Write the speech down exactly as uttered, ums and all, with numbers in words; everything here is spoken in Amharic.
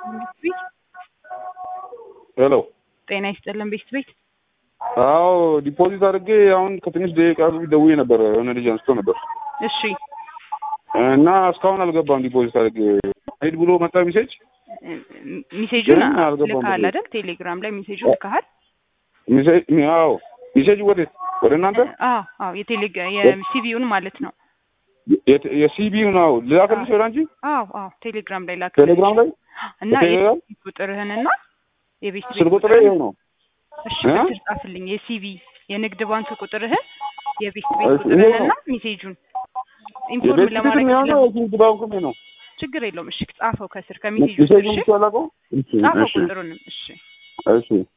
ቤት ሄሎ ጤና ይስጥልን ቤት ቤት አዎ ዲፖዚት አድርጌ አሁን ከትንሽ ደቂቃ በፊት ደውዬ ነበር የሆነ ልጅ አንስቶ ነበር እሺ እና እስካሁን አልገባም ዲፖዚት አድርጌ ሄድ ብሎ መጣ ሜሴጅ ሜሴጁን ልካል አይደል ቴሌግራም ላይ ሜሴጁን ልካል ሜሴጅ አዎ ሜሴጅ ወዴት ወደ እናንተ አዎ አዎ የቴሌግራም የሲቪውን ማለት ነው የሲቢው ነው ልላክልሽ ወደ አንቺ አዎ አዎ ቴሌግራም ላይ ላክ ቴሌግራም ላይ እና ቁጥርህንና የቤት ስልክ ቁጥሬ ይሄው ነው እሺ ጻፍልኝ የሲቪ የንግድ ባንክ ቁጥርህን የቤት ቤት ቁጥርህንና ሜሴጁን ኢንፎርም ለማድረግ ነው የንግድ ባንኩ ነው ችግር የለውም እሺ ጻፈው ከስር ከሜሴጁ እሺ ጻፈው ቁጥሩን እሺ እሺ